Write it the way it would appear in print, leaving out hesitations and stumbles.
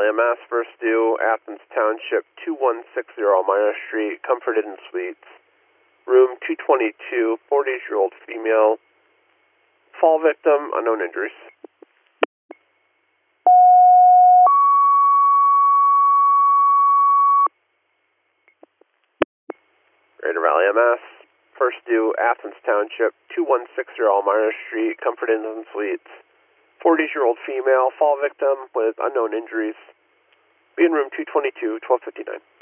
Raleigh, Mass. First due, Athens Township, 2160 Elmira Street, Comfort Inn Suites. Room 222, 40-year-old female. Fall victim, unknown injuries. Greater Raleigh, Mass. First due, Athens Township, 2160 Elmira Street, Comfort Inn Suites. 40-year-old female, fall victim with unknown injuries. Be in room 222, 1259.